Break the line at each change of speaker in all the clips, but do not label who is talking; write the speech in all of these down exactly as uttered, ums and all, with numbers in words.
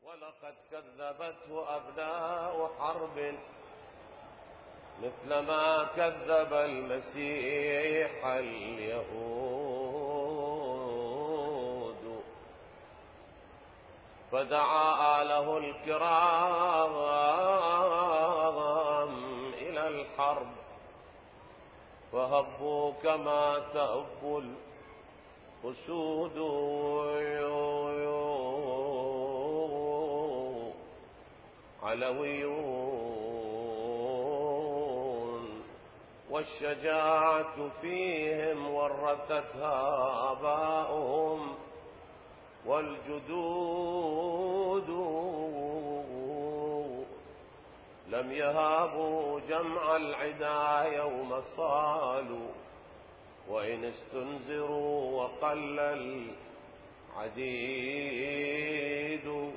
ولقد كذبته أبناء حرب مثلما كذب المسيح اليهود، فدعا آله الكرام إلى الحرب فهبوا كما تهب الأسود. علويون والشجاعة فيهم ورثتها آباؤهم والجدود، لم يهابوا جمع العدا يوم صالوا وإن استنزروا وقل العديد.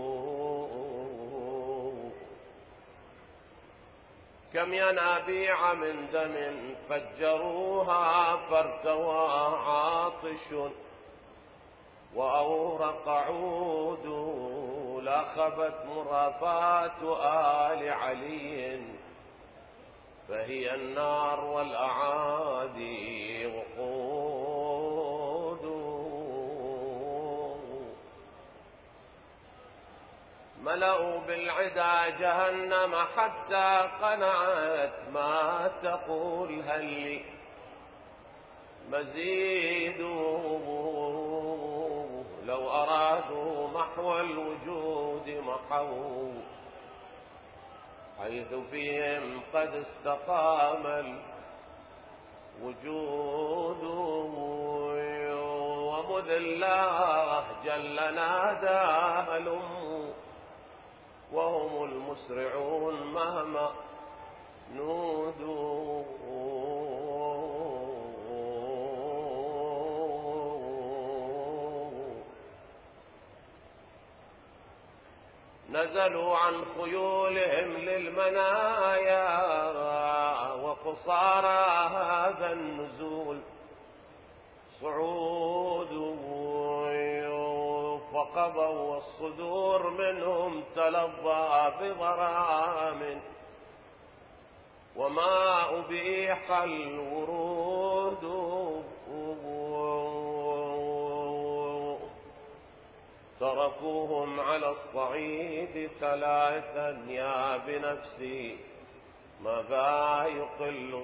كم ينابيع من دم فجروها فارتوى عاطش وأورق عود، لا خبت مرافات آل علي فهي النار والأعادي وقود. ملأوا بالعدا جهنم حتى قنعت ما تقول هل مزيد، لو أرادوا محو الوجود محوا حيث فيهم قد استقام الوجود. ومذ الله جل نادى هلموا وهم المسرعون مهما نودوا. نزلوا عن خيولهم للمنايا وقصارى هذا النزول صعود، فقضوا والصدور منهم تلظى بضرام وما أبيح الورود. تركوهم على الصعيد ثلاثا يا بنفسي ما با يقل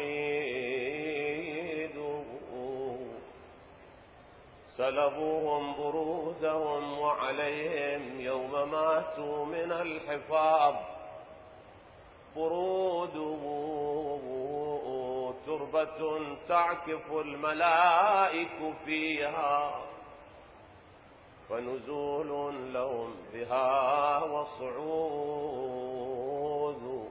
الصعيد، سلبوهم برودهم وعليهم يوم ماتوا من الحفاظ برود. تربة تعكف الملائك فيها فنزول لهم بها وصعود.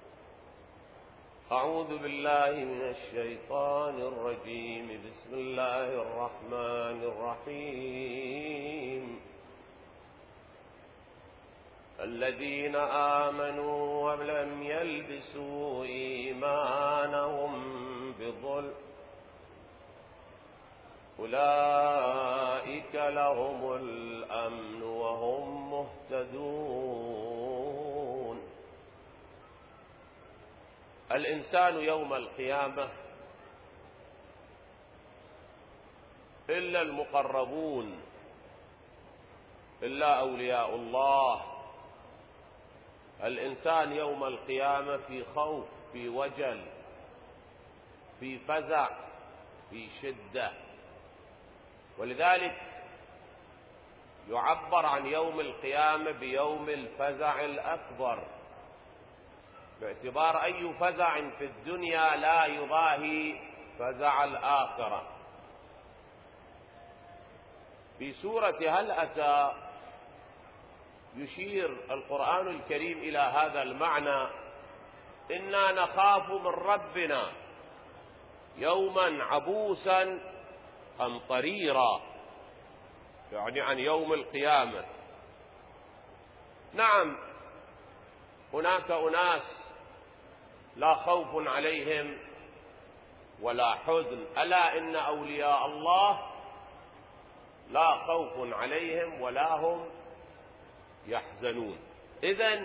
أعوذ بالله من الشيطان الرجيم. بسم الله الرحمن الرحيم. الذين آمنوا ولم يلبسوا إيمانهم بظلم أولئك لهم الأمن وهم مهتدون. الإنسان يوم القيامة إلا المقربون إلا أولياء الله، الإنسان يوم القيامة في خوف، في وجل، في فزع، في شدة. ولذلك يعبر عن يوم القيامة بيوم الفزع الأكبر، باعتبار أي فزع في الدنيا لا يضاهي فزع الآخرة. في سورة هل أتى يشير القرآن الكريم إلى هذا المعنى: إنا نخاف من ربنا يوما عبوسا قمطريرا، يعني عن يوم القيامة. نعم، هناك أناس لا خوف عليهم ولا حزن، ألا إن أولياء الله لا خوف عليهم ولا هم يحزنون. إذن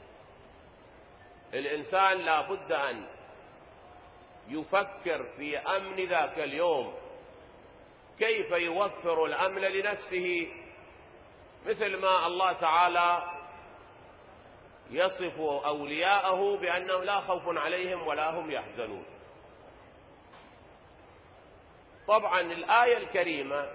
الإنسان لا بد أن يفكر في أمن ذاك اليوم، كيف يوفر الأمن لنفسه، مثل ما الله تعالى يصف أولياءه بأنه لا خوف عليهم ولا هم يحزنون. طبعا الآية الكريمة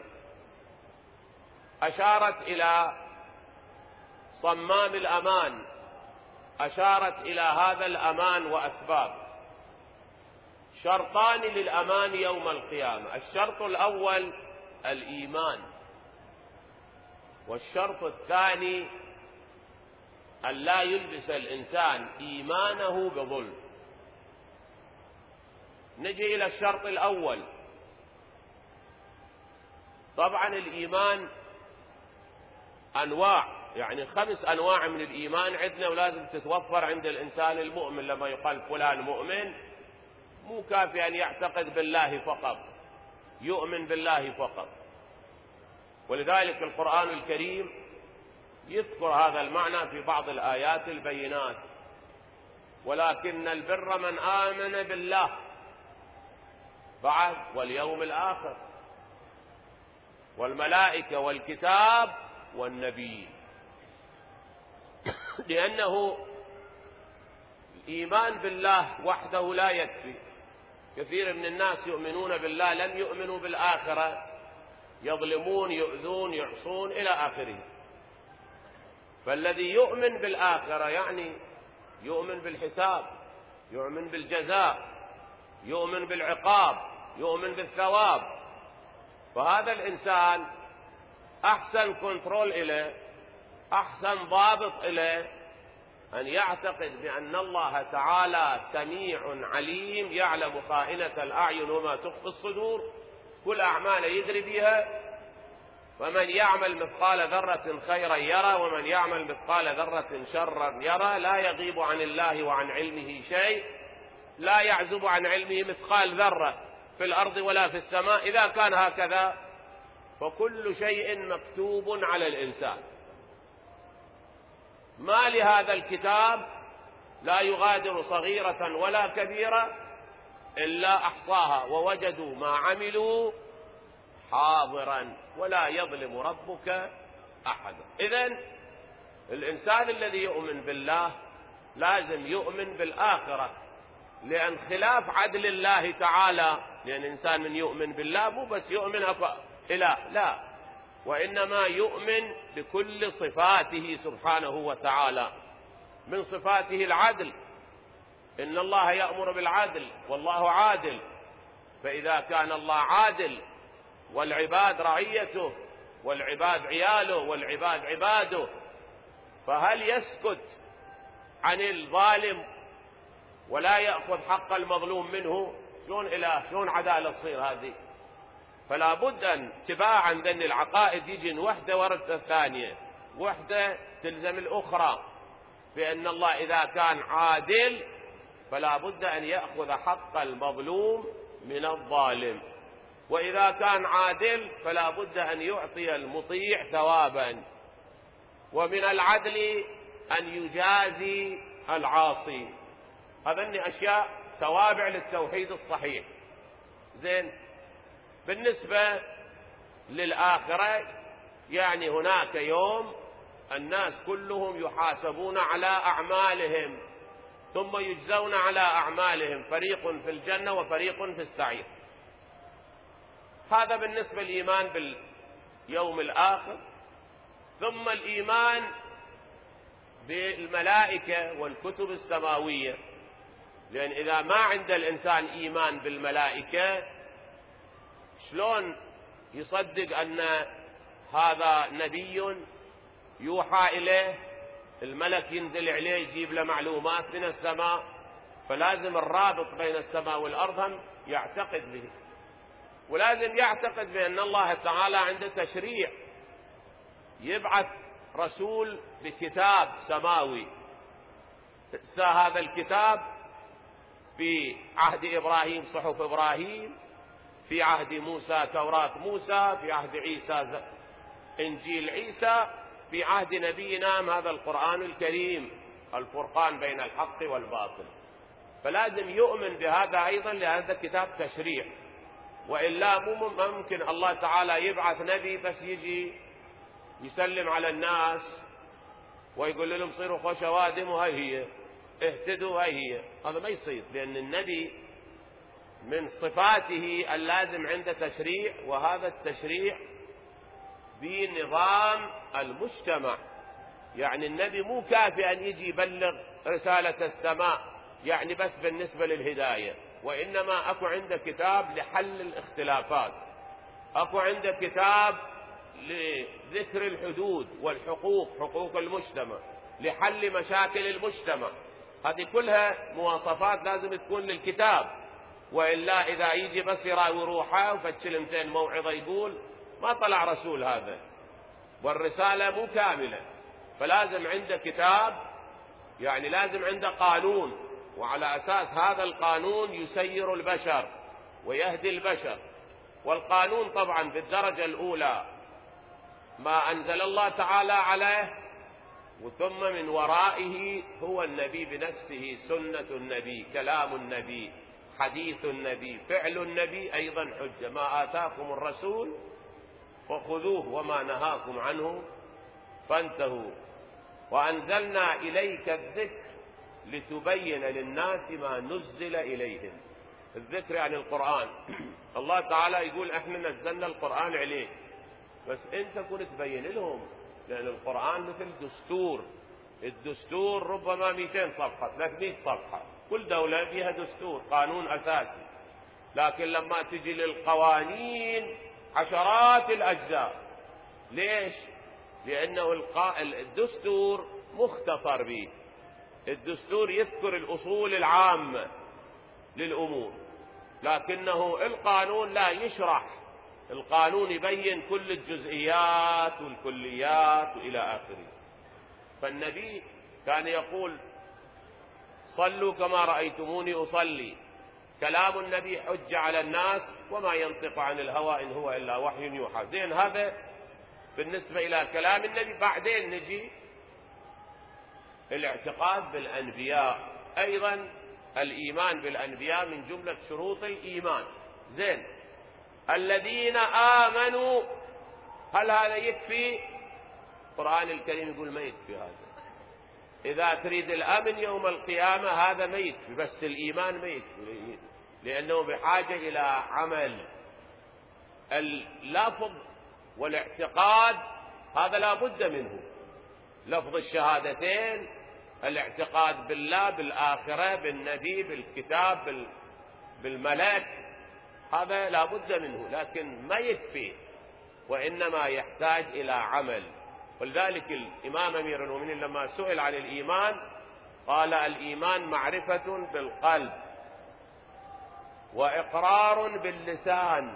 أشارت إلى صمام الأمان، أشارت إلى هذا الأمان وأسباب. شرطان للأمان يوم القيامة: الشرط الأول الإيمان، والشرط الثاني أن لا يلبس الإنسان إيمانه بظلم. نجي إلى الشرط الأول. طبعا الإيمان أنواع، يعني خمس أنواع من الإيمان عندنا، ولازم تتوفر عند الإنسان المؤمن. لما يقال فلان مؤمن، مو كافي أن يعتقد بالله فقط، يؤمن بالله فقط. ولذلك القرآن الكريم يذكر هذا المعنى في بعض الآيات البينات: ولكن البر من آمن بالله بعد واليوم الآخر والملائكة والكتاب والنبي. لأنه الإيمان بالله وحده لا يكفي. كثير من الناس يؤمنون بالله لم يؤمنوا بالآخرة، يظلمون، يؤذون، يعصون إلى آخره. فالذي يؤمن بالآخرة يعني يؤمن بالحساب، يؤمن بالجزاء، يؤمن بالعقاب، يؤمن بالثواب. فهذا الإنسان أحسن كنترول إليه، أحسن ضابط إليه أن يعتقد بأن الله تعالى سميع عليم، يعلم خائنة الأعين وما تخفي الصدور، كل أعماله يدري بها. ومن يعمل مثقال ذرة خيرا يرى، ومن يعمل مثقال ذرة شرا يرى. لا يغيب عن الله وعن علمه شيء، لا يعزب عن علمه مثقال ذرة في الأرض ولا في السماء. إذا كان هكذا فكل شيء مكتوب على الإنسان. ما لهذا الكتاب لا يغادر صغيرة ولا كبيرة إلا أحصاها ووجدوا ما عملوا حاضرا ولا يظلم ربك أحدا. إذن الإنسان الذي يؤمن بالله لازم يؤمن بالآخرة، لأن خلاف عدل الله تعالى، لأن الإنسان من يؤمن بالله مو بس يؤمن إله، لا، وإنما يؤمن بكل صفاته سبحانه وتعالى. من صفاته العدل، إن الله يأمر بالعدل والله عادل. فإذا كان الله عادل والعباد رعيته والعباد عياله والعباد عباده، فهل يسكت عن الظالم ولا يأخذ حق المظلوم منه؟ شلون إله، شلون عدالة تصير هذه؟ فلا بد أن تباعا ذن العقائد يجي وحدة ورد الثانية، وحدة تلزم الأخرى. بأن الله إذا كان عادل فلا بد أن يأخذ حق المظلوم من الظالم، وإذا كان عادل فلا بد أن يعطي المطيع ثوابا، ومن العدل أن يجازي العاصي. هذين أشياء توابع للتوحيد الصحيح. زين، بالنسبة للآخرة يعني هناك يوم الناس كلهم يحاسبون على أعمالهم ثم يجزون على أعمالهم، فريق في الجنة وفريق في السعير. هذا بالنسبة للإيمان باليوم الآخر. ثم الإيمان بالملائكة والكتب السماوية، لأن إذا ما عند الإنسان إيمان بالملائكة شلون يصدق أن هذا نبي يوحى إليه، الملك ينزل عليه يجيب له معلومات من السماء؟ فلازم الرابط بين السماء والأرض هم يعتقد به، ولازم يعتقد بأن الله تعالى عنده تشريع، يبعث رسول بكتاب سماوي. هذا الكتاب في عهد إبراهيم صحف إبراهيم، في عهد موسى توراة موسى، في عهد عيسى إنجيل عيسى. في عهد نبينا هذا القرآن الكريم الفرقان بين الحق والباطل، فلازم يؤمن بهذا أيضا، لهذا كتاب تشريع، وإلا مو ممكن الله تعالى يبعث نبي بس يجي يسلم على الناس ويقول لهم صيروا خوش وادم وهي هي اهتدوا هي هي. هذا ما يصير، لأن النبي من صفاته اللازم عنده تشريع، وهذا التشريع بنظام المجتمع. يعني النبي مو كافي أن يجي يبلغ رسالة السماء يعني بس بالنسبة للهداية، وإنما أكو عنده كتاب لحل الاختلافات، أكو عنده كتاب لذكر الحدود والحقوق، حقوق المجتمع، لحل مشاكل المجتمع. هذه كلها مواصفات لازم تكون للكتاب، وإلا إذا يجي بس يراوي روحه وفتشلمتين موعظة يقول ما طلع رسول هذا، والرسالة مو كاملة. فلازم عنده كتاب، يعني لازم عنده قانون، وعلى أساس هذا القانون يسير البشر ويهدي البشر. والقانون طبعا بالدرجة الأولى ما أنزل الله تعالى عليه، وثم من ورائه هو النبي بنفسه، سنة النبي، كلام النبي، حديث النبي، فعل النبي أيضا حجة. ما آتاكم الرسول فخذوه وما نهاكم عنه فانتهوا. وأنزلنا إليك الذكر لتبين للناس ما نزل إليهم. الذكر يعني القرآن. الله تعالى يقول احنا نزلنا القرآن عليك، بس انت كنت تبين لهم، لأن القرآن مثل دستور. الدستور ربما مئتين صفحة ثلاثمئة صفحة، كل دولة فيها دستور، قانون أساسي. لكن لما تجي للقوانين عشرات الأجزاء. ليش؟ لأنه الدستور مختصر به. الدستور يذكر الأصول العامة للأمور، لكنه القانون لا يشرح. القانون يبين كل الجزئيات والكليات وإلى آخره. فالنبي كان يقول صلوا كما رأيتموني أصلي. كلام النبي حجة على الناس، وما ينطق عن الهوى إن هو إلا وحي يوحى. زين، هذا بالنسبة إلى كلام النبي. بعدين نجي الاعتقاد بالأنبياء. أيضا الإيمان بالأنبياء من جملة شروط الإيمان. زين، الذين آمنوا، هل هذا يكفي؟ القرآن الكريم يقول ما يكفي هذا. إذا تريد الأمن يوم القيامة هذا ما يكفي، بس الإيمان ما يكفي، لأنه بحاجة إلى عمل. اللفظ والاعتقاد هذا لا بد منه، لفظ الشهادتين، الاعتقاد بالله، بالآخرة، بالنبي، بالكتاب، بالملك، هذا لا بد منه، لكن ما يكفي، وإنما يحتاج إلى عمل. ولذلك الإمام أمير المؤمنين لما سئل عن الإيمان قال الإيمان معرفة بالقلب وإقرار باللسان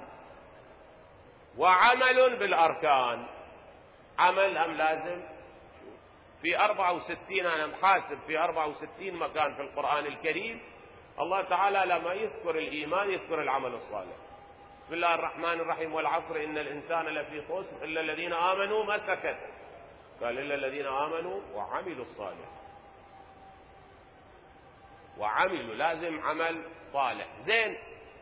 وعمل بالأركان. عمل أم لازم؟ في أربعة وستين، أنا محاسب في أربعة وستين مكان في القرآن الكريم الله تعالى لما يذكر الإيمان يذكر العمل الصالح. بسم الله الرحمن الرحيم والعصر إن الإنسان لفي خسر إلا الذين آمنوا، ما سكت، قال إلا الذين آمنوا وعملوا الصالح. وعملوا لازم عمل صالح. زين،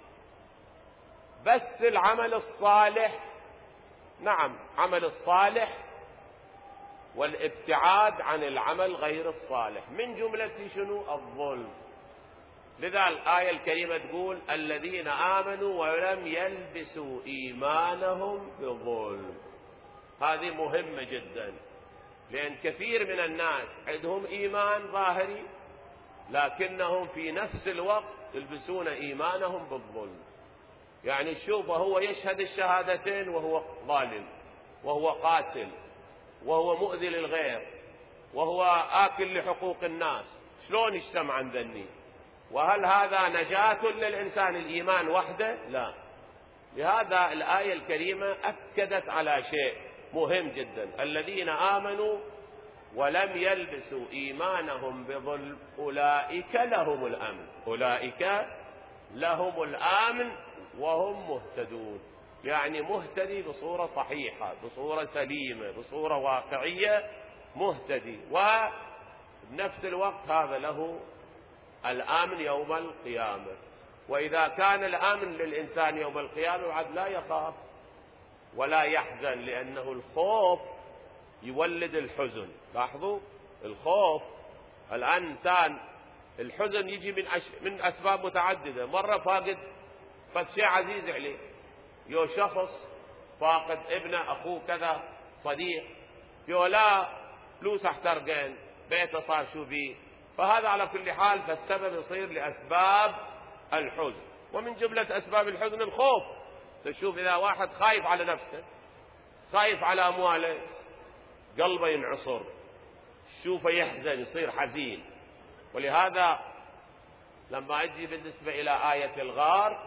بس العمل الصالح، نعم عمل الصالح والابتعاد عن العمل غير الصالح، من جملة شنو؟ الظلم. لذا الآية الكريمة تقول الذين آمنوا ولم يلبسوا إيمانهم بظلم. هذه مهمة جدا، لأن كثير من الناس عندهم إيمان ظاهري لكنهم في نفس الوقت يلبسون إيمانهم بالظلم. يعني شوف، هو يشهد الشهادتين وهو ظالم، وهو قاتل، وهو مؤذي للغير، وهو آكل لحقوق الناس. شلون يجتمع عن ذني؟ وهل هذا نجاة للإنسان الإيمان وحده؟ لا. لهذا الآية الكريمة أكدت على شيء مهم جدا، الذين آمنوا ولم يلبسوا إيمانهم بظلم أولئك لهم الأمن. أولئك لهم الأمن وهم مهتدون. يعني مهتدي بصورة صحيحة، بصورة سليمة، بصورة واقعية، مهتدي، وبنفس الوقت هذا له الآمن يوم القيامة. وإذا كان الآمن للإنسان يوم القيامة بعد لا يخاف ولا يحزن، لأنه الخوف يولد الحزن. لاحظوا الخوف الآن إنسان الحزن يجي من أش... من أسباب متعددة. مرة فاقد فد شيء عزيز عليه، يو شخص فاقد ابنه، أخوه، كذا، صديق، يو لا فلوس احترقين، بيته صار شو بيه، فهذا على كل حال فالسبب يصير لأسباب الحزن. ومن جملة أسباب الحزن الخوف. تشوف إذا واحد خايف على نفسه، خايف على أمواله، قلبه ينعصر، شوفه يحزن، يصير حزين. ولهذا لما أجي بالنسبة إلى آية الغار،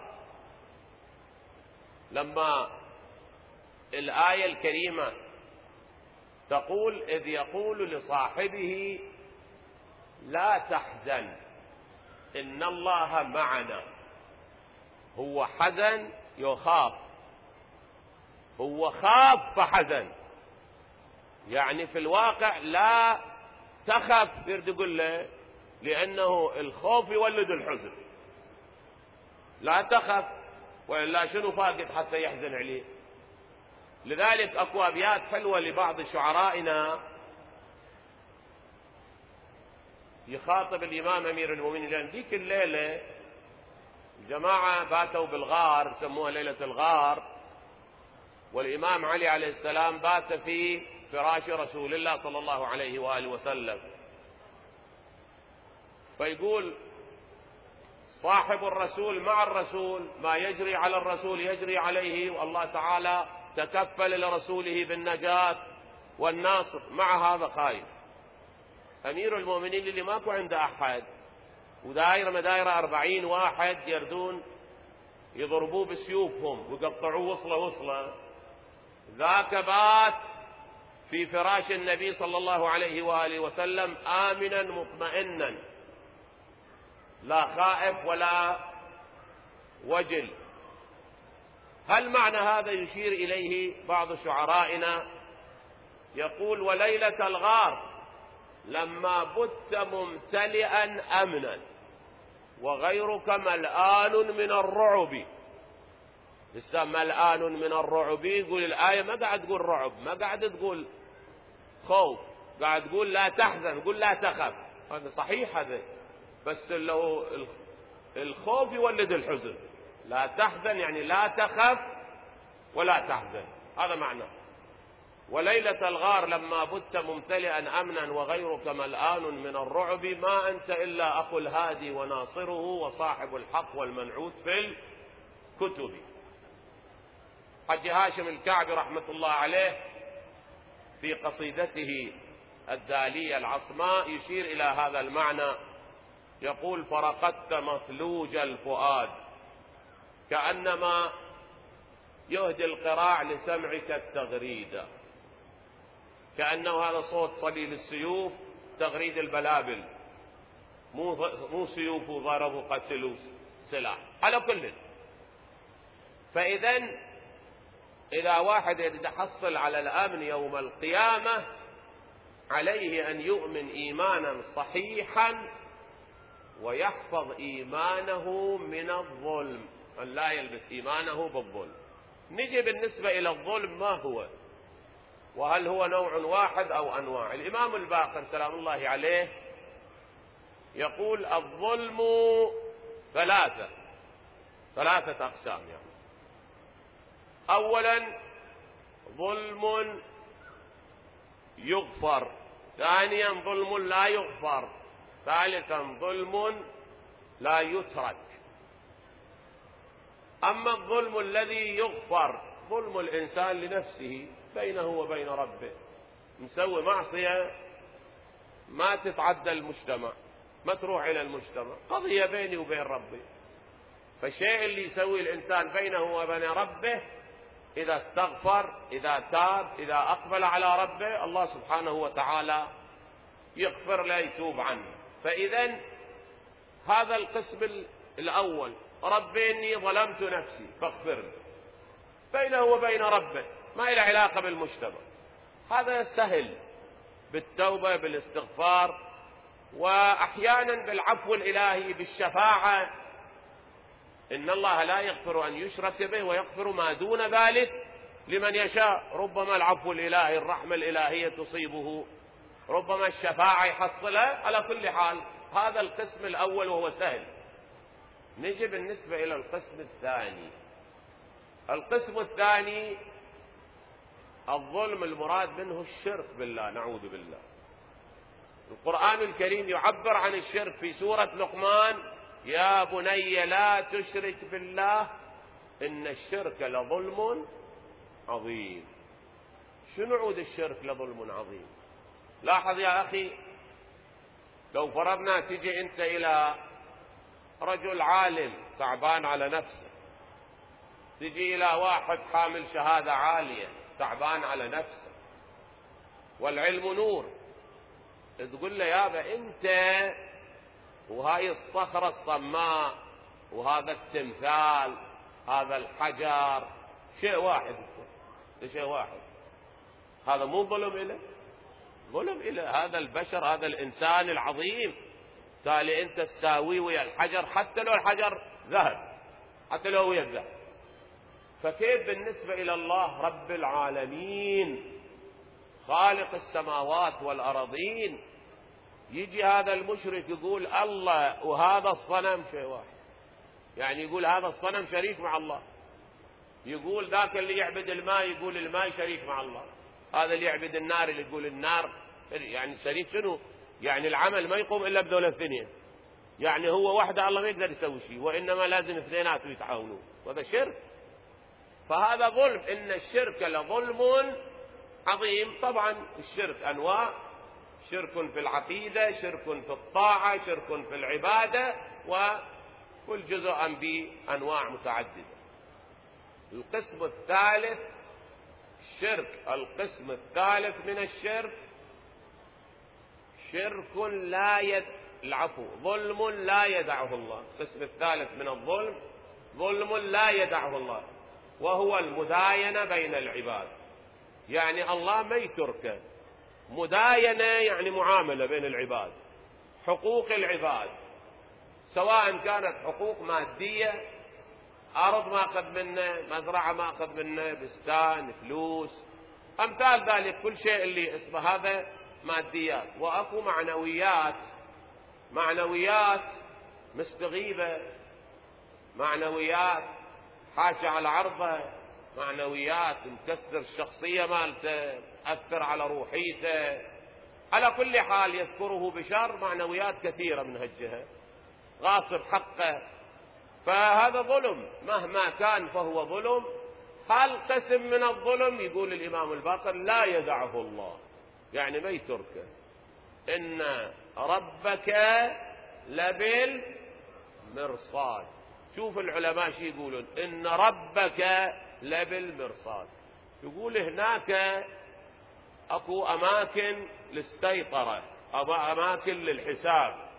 لما الآية الكريمة تقول إذ يقول لصاحبه لا تحزن إن الله معنا، هو حزن يخاف، هو خاف فحزن، يعني في الواقع لا تخف، يرد يقول له، لأنه الخوف يولد الحزن. لا تخف، وإلا شنو فاقد حتى يحزن عليه. لذلك أكو أبيات حلوة لبعض شعرائنا يخاطب الإمام أمير المؤمنين، لأن ذيك الليلة الجماعة باتوا بالغار، سموها ليلة الغار، والإمام علي عليه السلام بات في فراش رسول الله صلى الله عليه وآله وسلم. فيقول صاحب الرسول مع الرسول، ما يجري على الرسول يجري عليه، والله تعالى تكفل لرسوله بالنجاة والناصر، مع هذا خايف. أمير المؤمنين اللي ماكو عنده أحد، ودائرة مدائرة أربعين واحد يردون يضربوه بسيوفهم ويقطعوه وصلة وصلة، ذاك بات في فراش النبي صلى الله عليه وآله وسلم آمنا مطمئنا، لا خائف ولا وجل. هل معنى هذا يشير إليه بعض شعرائنا؟ يقول وليلة الغار لما بت ممتلئا أمنا وغيرك ملآن من الرعب. لسه ملآن من الرعب، يقول الآية ما قاعد تقول رعب، ما قاعد تقول خوف، قاعد تقول لا تحزن، تقول لا تخف. هذا صحيح هذا، بس لو الخوف يولد الحزن. لا تحزن يعني لا تخف ولا تحزن، هذا معناه. وليلة الغار لما بت ممتلئا أمنا وغيرك ملآن من الرعب، ما أنت إلا أخو الهادي وناصره وصاحب الحق والمنعوت في الكتب. حج هاشم الكعبي رحمة الله عليه في قصيدته الدالية العصماء يشير إلى هذا المعنى، يقول فرقدت مثلوج الفؤاد كأنما يهدي القراع لسمعك التغريد، كأنه هذا صوت صليل السيوف، تغريد البلابل، مو مو سيوف وضربوا قتلوا سلاح على كل. فإذا إذا واحد يتحصل على الأمن يوم القيامة عليه أن يؤمن إيمانا صحيحا ويحفظ إيمانه من الظلم، أن لا يلبس إيمانه بالظلم. نجي بالنسبة إلى الظلم ما هو، وهل هو نوع واحد أو أنواع؟ الإمام الباقر سلام الله عليه يقول الظلم ثلاثة ثلاثة أقسام. يعني أولا ظلم يغفر، ثانيا ظلم لا يغفر، ثالثا ظلم لا يترك. أما الظلم الذي يغفر ظلم الإنسان لنفسه بينه وبين ربه، مسوي معصية ما تتعدى المجتمع، ما تروح إلى المجتمع، قضية بيني وبين ربي. فالشيء اللي يسوي الإنسان بينه وبين ربه إذا استغفر، إذا تاب، إذا أقبل على ربه، الله سبحانه وتعالى يغفر له، يتوب عنه. فإذا هذا القسم الأول، ربي إني ظلمت نفسي فاغفر لي، بينه وبين ربه، ما له علاقة بالمجتمع. هذا سهل بالتوبة بالاستغفار، وأحيانا بالعفو الإلهي بالشفاعة. إن الله لا يغفر أن يشرك به ويغفر ما دون ذلك لمن يشاء. ربما العفو الإلهي الرحمة الإلهية تصيبه، ربما الشفاعة يحصلها. على كل حال هذا القسم الأول وهو سهل. نجي بالنسبة إلى القسم الثاني. القسم الثاني الظلم المراد منه الشرك بالله، نعوذ بالله. القرآن الكريم يعبر عن الشرك في سورة لقمان: يا بني لا تشرك بالله إن الشرك لظلم عظيم. شنو عود الشرك لظلم عظيم؟ لاحظ يا أخي، لو فرضنا تجي أنت إلى رجل عالم تعبان على نفسه، تجي إلى واحد حامل شهادة عالية تعبان على نفسه، والعلم نور، تقول له يابا أنت وهاي الصخرة الصماء وهذا التمثال هذا الحجر شيء واحد، شيء واحد. هذا مو ظلم إله؟ ظلم إله. هذا البشر، هذا الإنسان العظيم، تالي أنت تساويه ويا الحجر، حتى لو الحجر ذهب، حتى لو ويا الذهب. فكيف بالنسبة إلى الله رب العالمين خالق السماوات والأرضين، يجي هذا المشرك يقول الله وهذا الصنم شيء واحد؟ يعني يقول هذا الصنم شريك مع الله، يقول ذاك اللي يعبد الماء يقول الماء شريك مع الله، هذا اللي يعبد النار اللي يقول النار يعني شريك. شنو يعني؟ العمل ما يقوم إلا بدولة اثنين، يعني هو وحده الله ما يقدر يسوي شيء، وإنما لازم اثنينات يتعاونون، وهذا شرك. فهذا ظلم. إن الشرك لظلم عظيم. طبعا الشرك أنواع: شرك في العقيدة، شرك في الطاعة، شرك في العبادة، وكل جزء بأنواع متعددة. القسم الثالث الشرك. القسم الثالث من الشرك شرك لا يد العفو ظلم لا يدعه الله. القسم الثالث من الظلم ظلم لا يدعه الله، وهو المداينة بين العباد. يعني الله ما يتركه. مداينة يعني معاملة بين العباد، حقوق العباد، سواء كانت حقوق مادية، أرض ما أخذ منه، مزرعة ما أخذ منه، بستان، فلوس، أمثال ذلك. كل شيء اللي اسمه هذا ماديات. وأكو معنويات، معنويات مستغيبة، معنويات حاشا على عرضه، معنويات مكسر الشخصية مالته، أثر على روحيته. على كل حال يذكره بشر معنويات كثيرة من هالجهة، غاصب حقه. فهذا ظلم مهما كان فهو ظلم. هل قسم من الظلم؟ يقول الإمام الباقر لا يدعه الله، يعني ما يتركه. إن ربك لبالمرصاد. شوف العلماء شو يقولون: إن ربك لبالمرصاد. يقول هناك أكو أماكن للسيطرة، أو أماكن للحساب.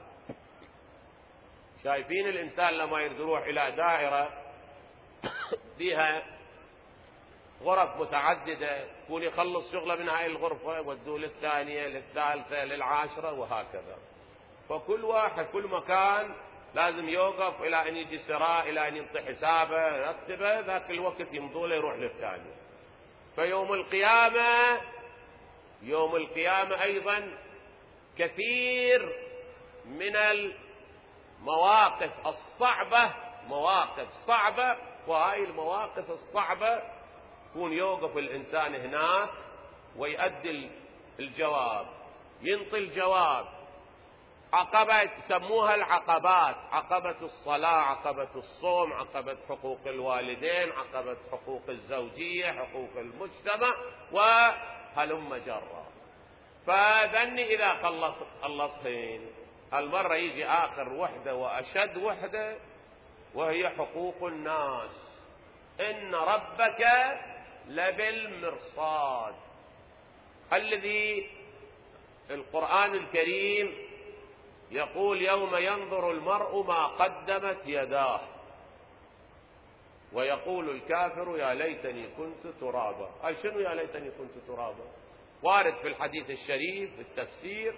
شايفين الإنسان لما يروح إلى دائرة فيها غرف متعددة، يكون يخلص شغله من هاي الغرفة ودوه للثانية للثالثة للعاشرة وهكذا. فكل واحد كل مكان لازم يوقف إلى أن يجي سراء، إلى أن ينطي حسابه يرتبه، ذاك الوقت يمضوله يروح للثاني. فيوم القيامة يوم القيامة أيضا كثير من المواقف الصعبة، مواقف صعبة، وهاي المواقف الصعبة يكون يوقف الإنسان هناك ويؤدي الجواب، ينطي الجواب. عقبة يسموها العقبات: عقبة الصلاة، عقبة الصوم، عقبة حقوق الوالدين، عقبة حقوق الزوجية، حقوق المجتمع، وهلم جرا. فذني إذا خلص خلصهن المرة يجي آخر وحدة وأشد وحدة، وهي حقوق الناس. إن ربك لبالمرصاد، الذي القرآن الكريم يقول: يوم ينظر المرء ما قدمت يداه. ويقول الكافر يا ليتني كنت ترابا. قال شنو يا ليتني كنت ترابا؟ وارد في الحديث الشريف في التفسير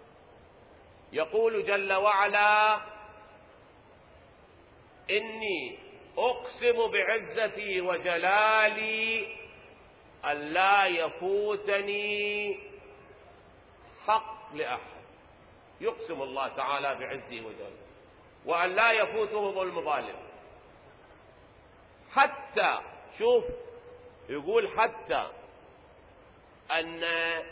يقول جل وعلا إني أقسم بعزتي وجلالي أن لا يفوتني حق لأحد. يقسم الله تعالى بعزه وجلاله وأن لا يفوته ظلم ظالم. حتى شوف يقول حتى أن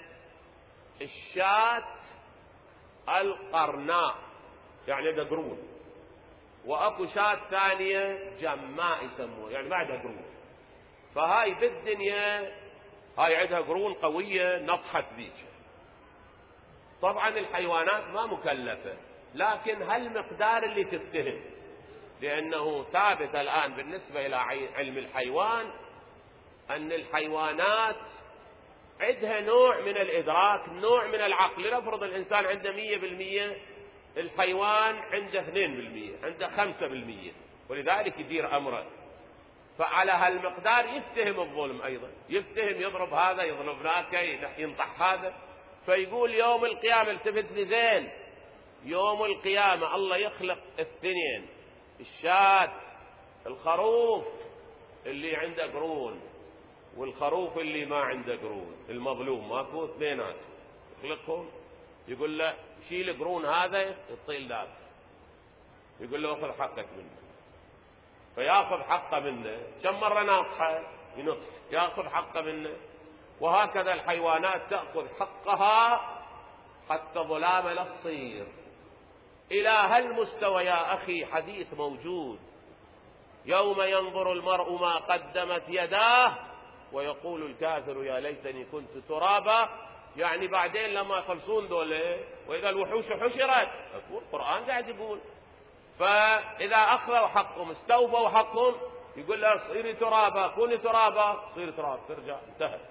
الشاة القرناء يعني قرون، وأكو شاة ثانية جماء يسموه يعني بعدها قرون، فهاي بالدنيا هاي عندها قرون قوية نطحت ذيك. طبعا الحيوانات ما مكلفة، لكن هالمقدار اللي تفتهم، لأنه ثابت الآن بالنسبة إلى علم الحيوان أن الحيوانات عندها نوع من الإدراك، نوع من العقل. لنفرض الإنسان عنده مية بالمية، الحيوان عنده اثنين بالمية، عنده خمسة بالمية، ولذلك يدير أمره. فعلى هالمقدار يفتهم الظلم أيضا، يفتهم يضرب هذا يضرب ذاك ينطح هذا. فيقول يوم القيامة، التفت لزين، يوم القيامة الله يخلق الاثنين، الشاة الخروف اللي عنده قرون والخروف اللي ما عنده قرون، المظلوم ماكو اثنينات، يخلقهم يقول له شيل قرون هذا يطيل ذاك، يقول له اخذ حقك منه، فياخذ حقه منه. كم مرة ناصحه ينص ياخذ حقه منه. وهكذا الحيوانات تأخذ حقها حتى ظلام لا تصير. إلى هالمستوى يا أخي حديث موجود يوم ينظر المرء ما قدمت يداه ويقول الكافر يا ليتني كنت ترابا. يعني بعدين لما يخلصون دول وإذا الوحوش حشرت، القرآن قاعد يقول فإذا أخذوا حقهم استوفوا حقهم يقول له صيري ترابا، كوني ترابا، صيري تراب، ترجع، انتهى.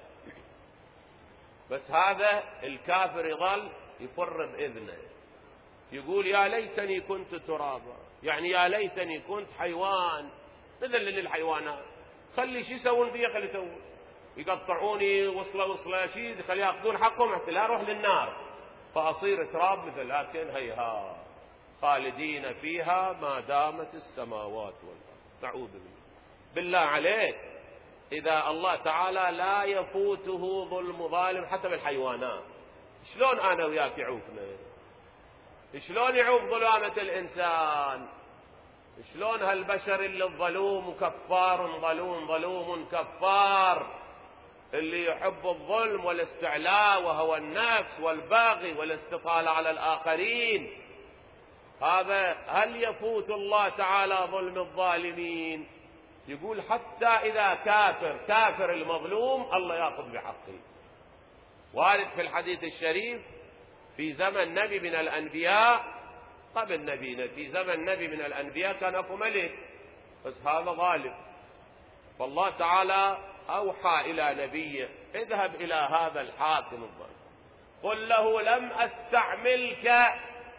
بس هذا الكافر يظل يفر بإذنه، يقول يا ليتني كنت ترابا، يعني يا ليتني كنت حيوان مثل للحيوانات. خلي شي يسوون فيها، خلي يسوون، يقطعوني وصله وصله شيء، خلي ياخذون حقهم حتى لا اروح للنار فاصير تراب مثل. لكن هيها خالدين فيها ما دامت السماوات والارض. نعوذ بالله. بالله عليك اذا الله تعالى لا يفوته ظلم ظالم حتى بالحيوانات، شلون انا وياك يعوفنا؟ شلون يعوف ظلامة الانسان؟ شلون هالبشر اللي الظلوم كفار ظلوم ظلوم كفار، اللي يحب الظلم والاستعلاء وهوى النفس والباغي والاستطالة على الآخرين، هذا هل يفوت الله تعالى ظلم الظالمين؟ يقول حتى إذا كافر كافر المظلوم الله يأخذ بحقه. وارد في الحديث الشريف في زمن نبي من الأنبياء قبل نبينا، في زمن نبي من الأنبياء كان أكو ملك بس هذا ظالم، فالله تعالى أوحى إلى نبيه اذهب إلى هذا الحاكم الظالم قل له لم أستعملك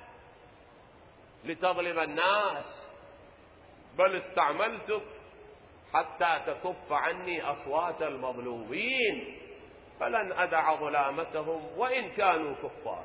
لتظلم الناس بل استعملتك حتى تكف عني أصوات المظلومين فلن أدع ظلامتهم وإن كانوا كفار.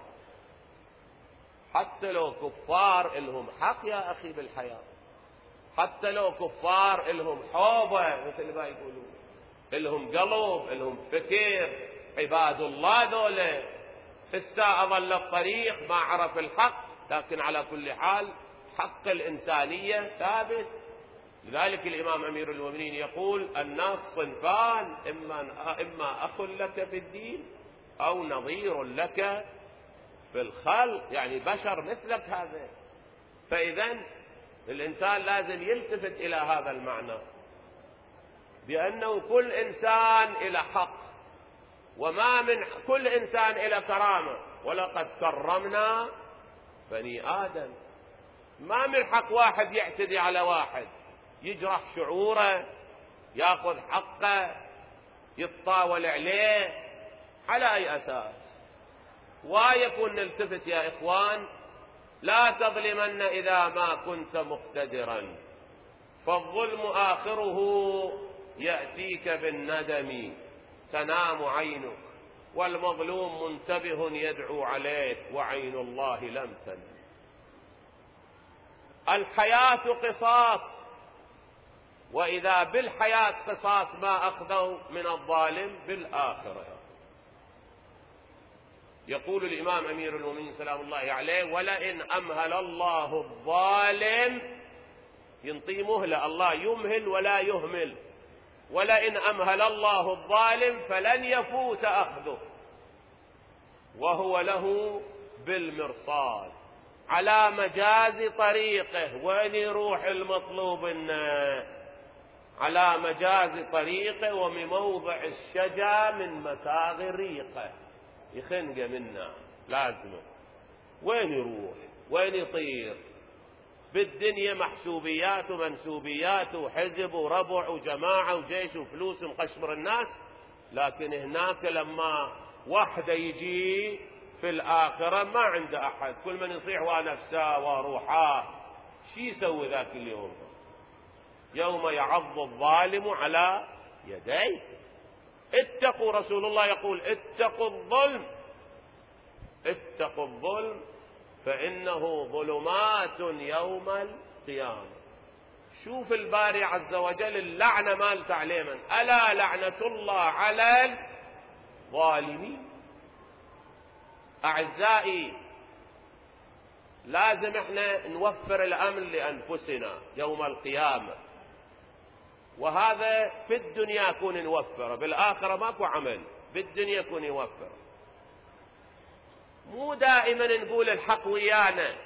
حتى لو كفار إلهم حق يا أخي بالحياة، حتى لو كفار إلهم حوبة مثل ما يقولون، إلهم قلب، إلهم فكر، عباد الله دولة هسه أضل الطريق ما عرف الحق، لكن على كل حال حق الإنسانية ثابت. لذلك الإمام أمير المؤمنين يقول الناس صنفان، إما, إما أخ لك في الدين أو نظير لك في الخلق، يعني بشر مثلك هذا. فإذا الإنسان لازم يلتفت إلى هذا المعنى بأنه كل إنسان إلى حق، وما من كل إنسان إلى كرامة، ولقد كرمنا بني آدم. ما من حق واحد يعتدي على واحد، يجرح شعوره، يأخذ حقه، يتطاول عليه، على أي أساس؟ ويكون نلتفت يا إخوان لا تظلمن إذا ما كنت مقتدرا، فالظلم آخره يأتيك بالندم، تنام عينك والمظلوم منتبه يدعو عليك وعين الله لم تنم. الحياة قصاص، وإذا بالحياة قصاص ما أخذوا من الظالم بالآخرة. يقول الإمام أمير المؤمنين سلام الله عليه: ولئن أمهل الله الظالم، ينطي مهلة، الله يمهل ولا يهمل، ولئن أمهل الله الظالم فلن يفوت أخذه وهو له بالمرصاد، على مجاز طريقه. وين يروح المطلوب إنه على مجاز طريقه، ومموضع الشجا من مساغ ريقه، يخنقه منا لازمه. وين يروح؟ وين يطير؟ بالدنيا محسوبيات ومنسوبيات وحزب وربع وجماعة وجيش وفلوس ومقشمر الناس، لكن هناك لما وحده يجي في الآخرة ما عنده أحد، كل من يصيح ونفسه وروحه. شي يسوي ذاك اليوم؟ يوم يعض الظالم على يديه. اتقوا، رسول الله يقول: اتقوا الظلم، اتقوا الظلم فإنه ظلمات يوم القيامة. شوف الباري عز وجل اللعنة مالت عليه من: ألا لعنة الله على الظالمين. أعزائي، لازم احنا نوفر الأمن لأنفسنا يوم القيامة، وهذا في الدنيا يكون نوفره، بالآخرة ماكو عمل، بالدنيا يكون يوفر. مو دائما نقول الحق ويانا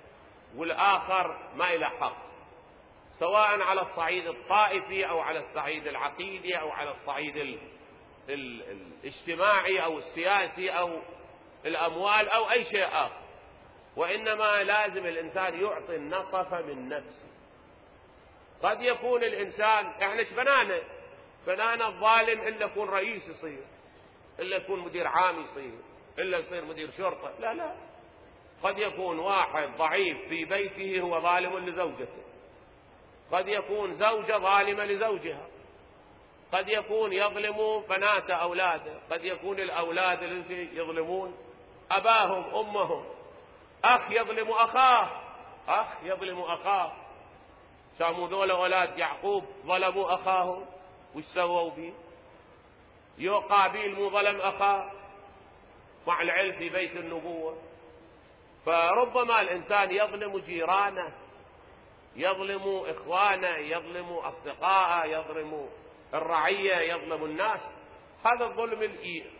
والآخر ما إلى حق، سواء على الصعيد الطائفي أو على الصعيد العقيدي أو على الصعيد ال ال الاجتماعي أو السياسي أو الأموال أو أي شيء آخر، وإنما لازم الإنسان يعطي النصف من نفسه. قد يكون الإنسان، احنا ايش بنانا؟ بنانا الظالم إلا يكون رئيس يصير، إلا يكون مدير عام يصير، إلا يصير مدير شرطة. لا لا، قد يكون واحد ضعيف في بيته هو ظالم لزوجته، قد يكون زوجة ظالمة لزوجها، قد يكون يظلم بنات أولاده، قد يكون الأولاد اللي يظلمون أباهم أمهم، أخ يظلم أخاه، أخ يظلم أخاه. ساموا ذولا أولاد يعقوب ظلموا أخاهم، وش سووا به؟ يو قابيل مو ظلم أخاه مع العلم في بيت النبوة. فربما الإنسان يظلم جيرانه، يظلم إخوانه، يظلم أصدقائه، يظلم الرعية، يظلم الناس. هذا الظلم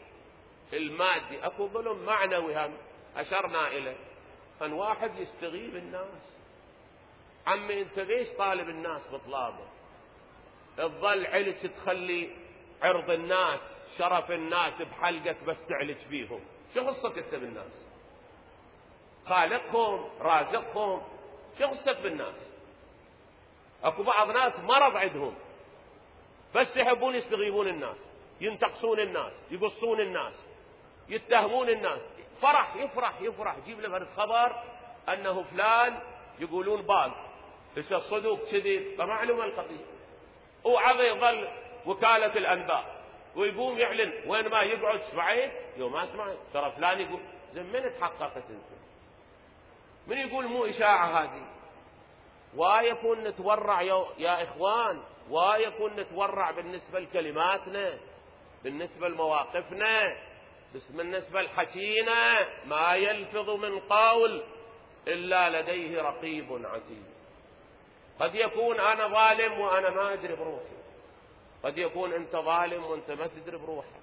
المادي. أكو ظلم معنوي هم أشرنا إليه، أن واحد يستغيب الناس. عمي أنت ليش طالب الناس بطلابه؟ تظل علك تخلي عرض الناس شرف الناس بحلقك بس تعلج بيهم، شو قصتك انت بالناس؟ خالقهم رازقهم، شو قصتك بالناس؟ اكو بعض ناس مرض عندهم، بس يحبون يستغيبون الناس، ينتقصون الناس، يقصون الناس، يتهمون الناس. فرح يفرح يفرح يجيب له خبر انه فلان يقولون باق، ايش الصدق كذب، فمعلومه القضيه. وعظ يظل وكالة الأنباء ويقوم يعلن وين ما يقعد. سمعت؟ يوم ما سمعت ترى فلان يقول. زين من تحققت انت؟ من يقول مو إشاعة هذه؟ ويكون نتورع يا إخوان، ويكون نتورع بالنسبة لكلماتنا، بالنسبة لمواقفنا، بس بالنسبة لحكينا. ما يلفظ من قول إلا لديه رقيب عتيد. قد يكون أنا ظالم وأنا ما أدري بروحي، قد يكون أنت ظالم وأنت ما تدري بروحك.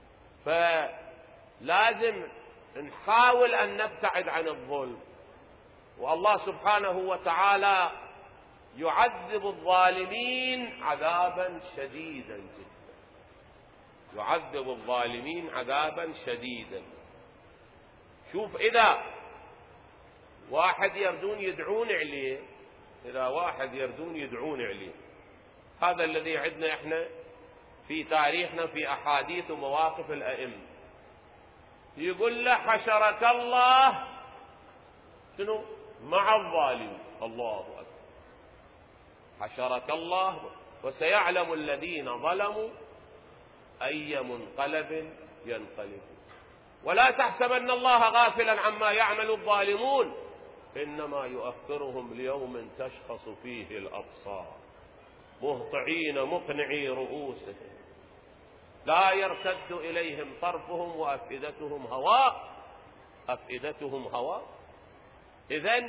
فلازم نحاول أن نبتعد عن الظلم. والله سبحانه وتعالى يعذب الظالمين عذابا شديدا جدا، يعذب الظالمين عذابا شديدا. شوف، إذا واحد يردون يدعون عليه، إذا واحد يردون يدعون عليه، هذا الذي عندنا إحنا في تاريخنا في أحاديث ومواقف الأئمة. يقول له حشرك الله شنو مع الظالم. الله أكبر. حشرك الله، وسيعلم الذين ظلموا أي منقلب ينقلبون. ولا تحسبن الله غافلا عما يعمل الظالمون، إنما يؤخرهم ليوم تشخص فيه الأبصار مهطعين مقنعي رؤوسهم لا يرتد إليهم طرفهم وأفئدتهم هواء. أفئدتهم هواء. إذن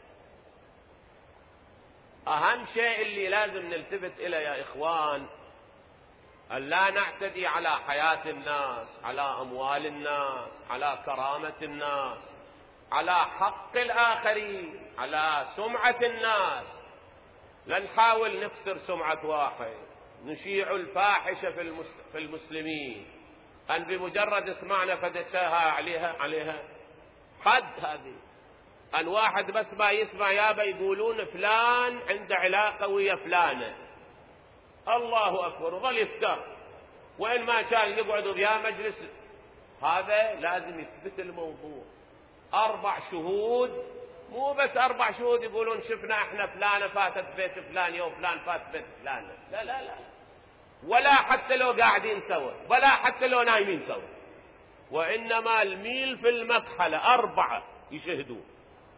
أهم شيء اللي لازم نلتفت إليه يا إخوان أن لا نعتدي على حياة الناس، على أموال الناس، على كرامة الناس، على حق الآخرين، على سمعة الناس. لا نحاول نكسر سمعة واحد، نشيع الفاحشة في المسلمين، أن بمجرد اسمعنا فدساها عليها عليها حد. هذه أن واحد بس ما يسمع يابا يقولون فلان عنده علاقة ويا فلانة، الله أكبر، وظل يفتر، وإن ما كان يقعدوا بها مجلس. هذا لازم يثبت الموضوع. أربع شهود، مو بس أربع شهود يقولون شفنا إحنا فلانة فاتت بيت فلان يوم فلان فات بيت فلانة، لا لا لا، ولا حتى لو قاعدين سوا، ولا حتى لو نايمين سوا، وإنما الميل في المكحلة أربعة يشهدون.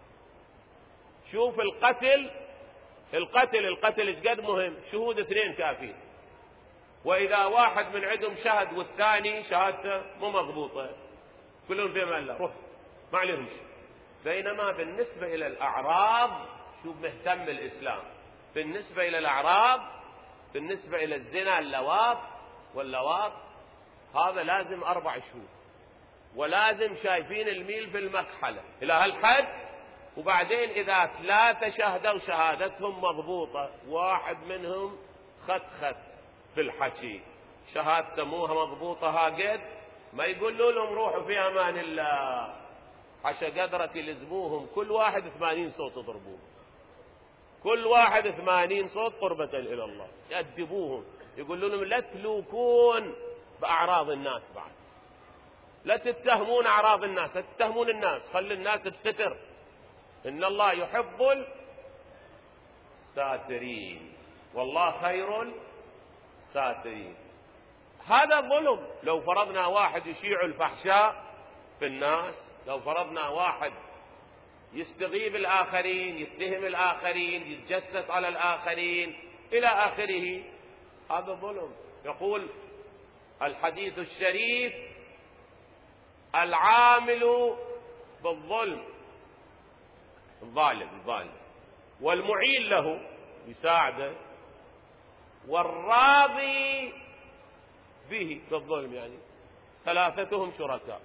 شوف القتل القتل القتل ايش قد مهم، شهود اثنين كافيين. وإذا واحد من عندهم شهد والثاني شهادته مو مضبوطة كلهم في ملة روح ما عليهم شيء. بينما بالنسبة إلى الأعراض شوف مهتم الإسلام، بالنسبة إلى الأعراض، بالنسبة إلى الزنا اللواط واللواط، هذا لازم أربع شهور، ولازم شايفين الميل في المكحلة إلى هالحد. وبعدين إذا ثلاثة شهدوا شهادتهم مضبوطة، واحد منهم خط خط في الحكي شهادته موها مضبوطة هاقد، ما يقولوا لهم روحوا في أمان الله، عشان قدرة يلزموهم كل واحد ثمانين صوت يضربوه، كل واحد ثمانين صوت قربة إلى الله، يأدبوهم، يقولوا لهم لا تلوكون بأعراض الناس، بعد لا تتهمون أعراض الناس، لا تتهمون الناس، خلي الناس بستر، إن الله يحب الساترين والله خير الساترين. هذا ظلم. لو فرضنا واحد يشيع الفحشاء في الناس، لو فرضنا واحد يستغيب الآخرين، يتهم الآخرين، يتجسس على الآخرين إلى آخره، هذا ظلم. يقول الحديث الشريف العامل بالظلم الظالم الظالم والمعين له يساعده والراضي به بالظلم، يعني ثلاثتهم شركاء.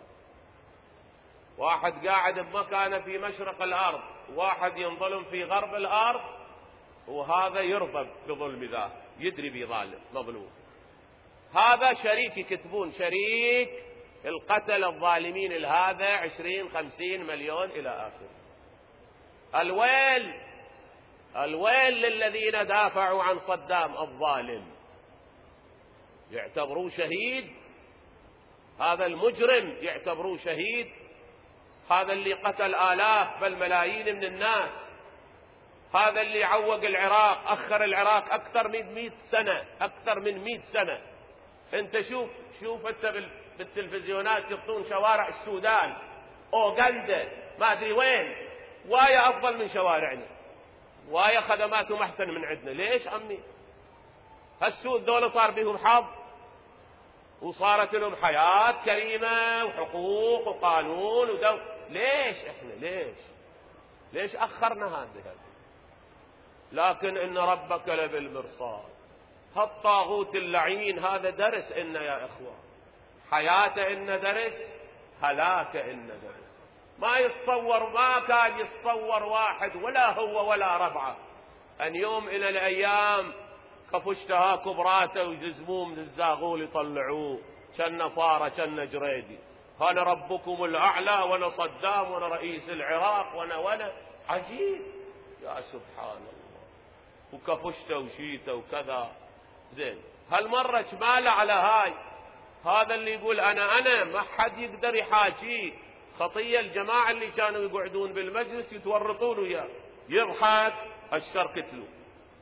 واحد قاعد بمكانه في مشرق الأرض، واحد ينظلم في غرب الأرض، وهذا يرضى بظلم ذا، يدري بظالم مظلوم. هذا شريك، يكتبون شريك القتل الظالمين لهذا عشرين خمسين مليون إلى آخره. الويل الويل للذين دافعوا عن صدام الظالم، يعتبروه شهيد، هذا المجرم يعتبروه شهيد، هذا اللي قتل آلاف بل ملايين من الناس، هذا اللي عوق العراق، أخر العراق أكثر من مئة سنة، أكثر من مئة سنة. أنت شوف شوف أنت بالتلفزيونات يخطون شوارع السودان، أوغندا، ما أدري وين، وايا أفضل من شوارعنا، وايا خدماتهم أحسن من عندنا. ليش عمي؟ هالسود ذولا صار بهم حظ وصارت لهم حياة كريمة وحقوق وقانون ودو. ليش إحنا ليش ليش أخرنا هذا؟ لكن إن ربك لبالمرصاد. هالطاغوت اللعين هذا درس إن يا إخوة، حياته إن درس، هلاكه إن درس. ما يتصور، ما كان يتصور واحد ولا هو ولا ربعه أن يوم إلى الأيام كفشتها كبراته ويجزموه من الزاغول يطلعوه كان فارة كان جريدي، أنا ربكم الأعلى وأنا صدام وأنا رئيس العراق وأنا وأنا عجيب يا سبحان الله. وكفشته وشيته وكذا. زين هالمرة شمال على هاي، هذا اللي يقول أنا أنا ما حد يقدر يحاكيه. خطية الجماعة اللي كانوا يقعدون بالمجلس يتورطون وياه، يضحك الشر قتلوا،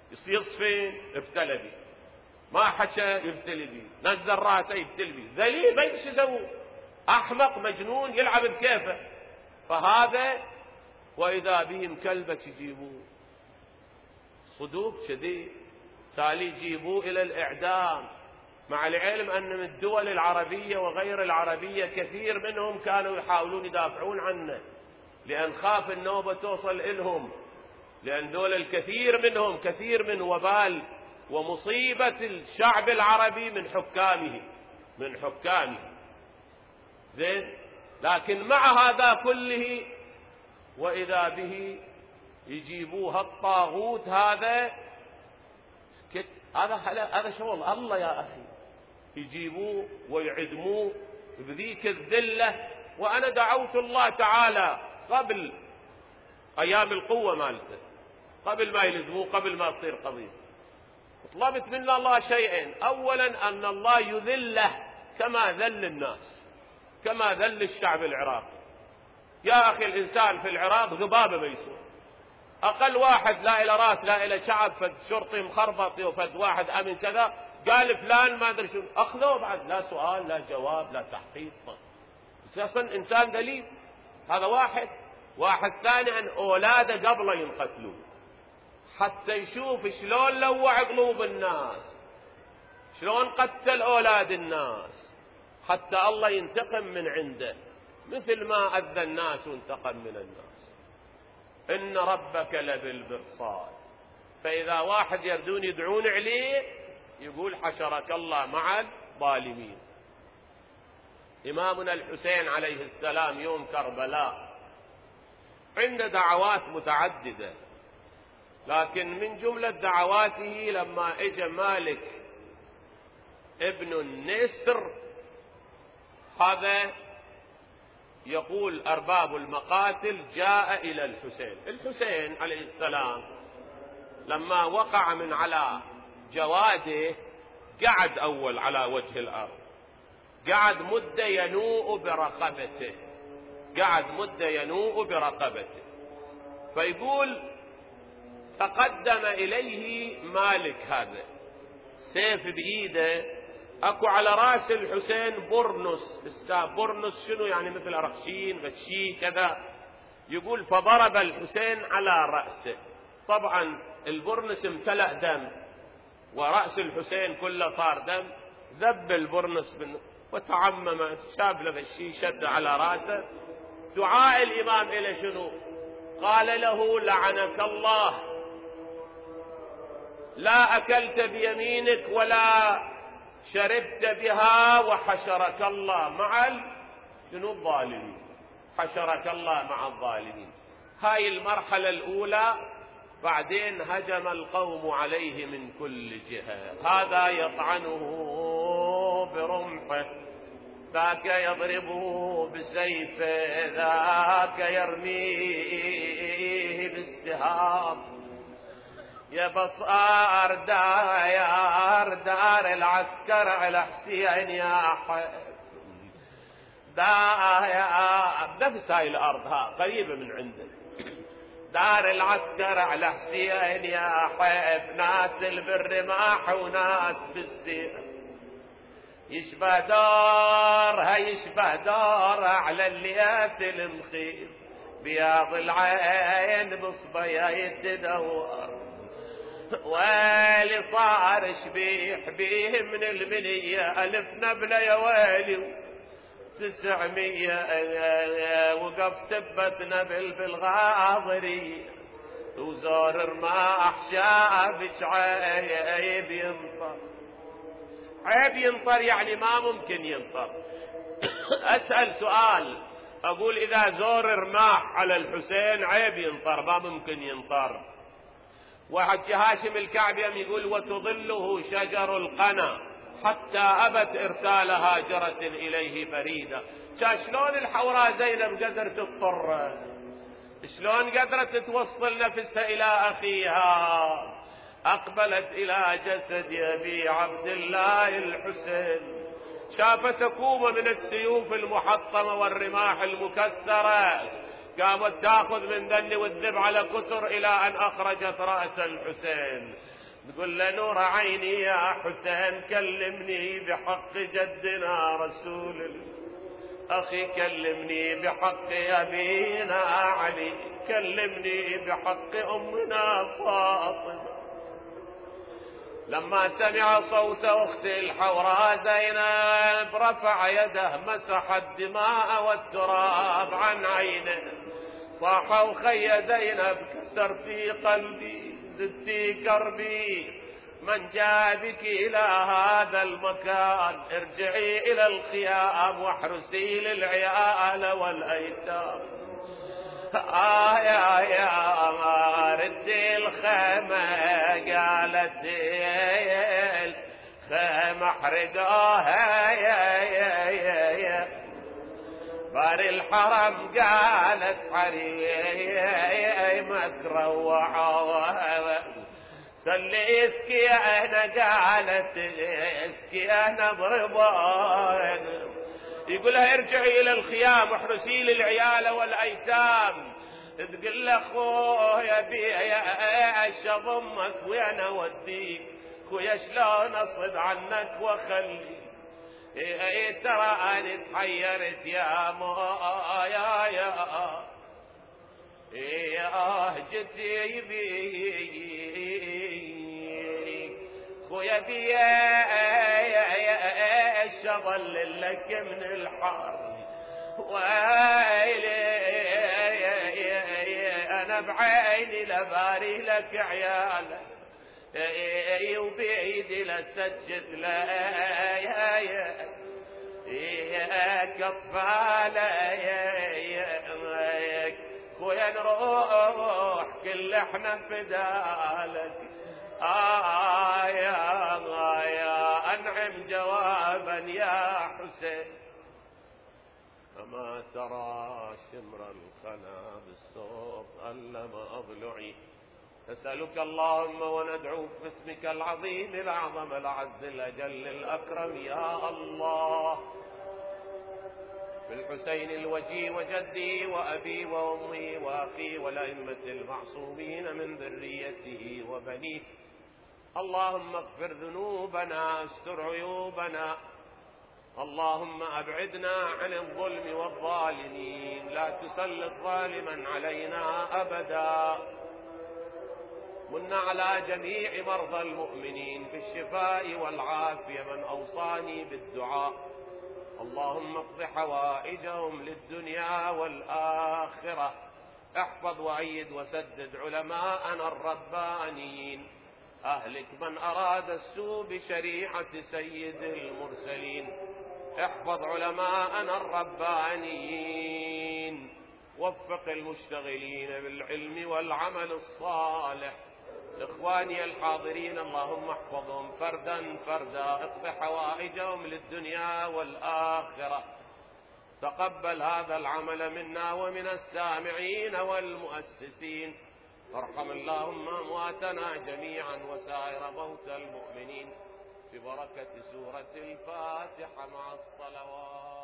يصفين ابتلى بي، ما حكى يبتلي بي، نزل راسه يبتلي بي، ذليل ما يدري شو يسوي، احمق مجنون يلعب بكيفه. فهذا واذا بهم كلبك يجيبوه صدوق شديد، تالي يجيبوه الى الاعدام، مع العلم ان من الدول العربيه وغير العربيه كثير منهم كانوا يحاولون يدافعون عنه، لان خاف النوبه توصل الهم، لان دول الكثير منهم كثير من وبال ومصيبه الشعب العربي من حكامه من حكامه زين. لكن مع هذا كله واذا به يجيبوه الطاغوت هذا، هذا هذا شغل الله يا اخي، يجيبوه ويعدموه بذيك الذله. وانا دعوت الله تعالى قبل ايام القوه مالته، قبل ما يلزموه، قبل ما تصير قضيه، طلبت من الله شيئين: اولا ان الله يذله كما ذل الناس، كما ذل الشعب العراقي. يا اخي الانسان في العراق ذبابه ميسور، اقل واحد لا الى راس لا الى شعب، فد شرطي مخربط وفد واحد امن كذا قال فلان ما ادري شو، اخذوه بعد لا سؤال لا جواب لا تحقيق، اساسا انسان ذليل. هذا واحد. واحد ثاني ان اولاده قبله ينقتلون حتى يشوف شلون لوع قلوب الناس، شلون قتل اولاد الناس، حتى الله ينتقم من عنده مثل ما اذى الناس وانتقم من الناس. ان ربك لبالمرصاد. فاذا واحد يردون يدعون عليه يقول حشرك الله مع الظالمين. إمامنا الحسين عليه السلام يوم كربلاء عنده دعوات متعددة، لكن من جملة دعواته لما اجى مالك ابن النسر، هذا يقول أرباب المقاتل جاء إلى الحسين. الحسين عليه السلام لما وقع من على جواده قعد أول على وجه الأرض، قعد مدة ينوء برقبته، قعد مدة ينوء برقبته. فيقول تقدم إليه مالك هذا سيف بإيده، أكو على رأس الحسين برنس. برنس شنو يعني؟ مثل أرخشين غشي كذا. يقول فضرب الحسين على رأسه، طبعا البرنس امتلأ دم ورأس الحسين كله صار دم، ذب البرنس وتعمم، شاب له الشيء شد على راسه. دعاء الإمام إلى شنو؟ قال له لعنك الله، لا أكلت بيمينك ولا شربت بها، وحشرك الله مع شنو؟ الظالمين. حشرك الله مع الظالمين. هاي المرحلة الأولى. بعدين هجم القوم عليه من كل جهة، هذا يطعنه برمحه، ذاك يضربه بسيفه، ذاك يرميه بالسهام. يا بصار داير دار العسكر على حسين يا حب، داير نفس هاي الأرض ها قريبة من عندنا، دار العسكر على حسين يا حب، ناس بالرماح وناس بالسيف، يشبه دارها يشبه دارها على الليات المخيف، بياض العين بصبيا تدور، ويلي صار شبيح بيه من المنية ألف نبلة يا ويلي تسعمية، وقف تبت نبل بالغاضرية، وزور رماح شابك عيب ينطر. عيب ينطر يعني ما ممكن ينطر. أسأل سؤال أقول إذا زور رماح على الحسين عيب ينطر ما ممكن ينطر. وحج هاشم الكعبي يقول وتظله شجر القنا حتى أبت إرسال هاجرة إليه فريدة. شلون الحوراء زينب قدرت تضطر، شلون قدرت توصل نفسها إلى أخيها، أقبلت إلى جسد أبي عبد الله الحسين، شافت كومة من السيوف المحطمة والرماح المكسرة، قامت تأخذ من ذني والذب على كتر إلى أن أخرجت رأس الحسين. تقول له نور عيني يا حسين كلمني بحق جدنا رسول الله، أخي كلمني بحق أبينا علي، كلمني بحق أمنا فاطمة. لما سمع صوت أختي الحوراء زينب رفع يده مسح الدماء والتراب عن عينه، صاح وخي زينب كسر في قلبي زدتي كربي، من جابك إلى هذا المكان ارجعي إلى الخيام واحرسي للعيال والأيتام. آه يا يا ما ردي الخيمة قالت الخيمة احرقوها يا يا يا يا بار الحرم قالت حري ما تروعوها سلي اسكي اهنا قالت اسكي اهنا ضربان. يقولها ارجعي الى الخيام واحرسي للعيال والايتام. تقول له خويا بيا ايش اضمك وين اوديك، خويا شلون اصد عنك واخليك، ايه ترى انا تحيرت يا ما يا يا ايه جتي بيك خويا بيا ايش اظل لك من الحر ويلي انا بعيني لباري لك عيالك وبيدي لسجد يا كفالة خويا نروح كل احنا فدالك. آه يا يا أنعم جوابا يا حسين. أما ترى شمر الخنا بالصوت ألم أضلعي، نسألك اللهم وندعوك باسمك العظيم الأعظم الأعز الأجل الأكرم يا الله بالحسين الوجي وجدي وأبي وأمي وأخي والأئمة المعصومين من ذريته وبنيه. اللهم اغفر ذنوبنا استر عيوبنا، اللهم أبعدنا عن الظلم والظالمين، لا تسلط ظالما علينا أبدا. من على جميع مرضى المؤمنين بالشفاء والعافية من أوصاني بالدعاء، اللهم اقض حوائجهم للدنيا والآخرة. احفظ وأيد وسدد علماءنا الربانيين، أهلك من أراد السوء بشريعة سيد المرسلين. احفظ علماءنا الربانيين، وفق المشتغلين بالعلم والعمل الصالح. إخواني الحاضرين اللهم احفظهم فردا فردا، اقض حوائجهم للدنيا والآخرة. تقبل هذا العمل منا ومن السامعين والمؤسسين. ارحم اللهم أمواتنا جميعا وسائر موتى المؤمنين ببركة سورة الفاتحة مع الصلوات.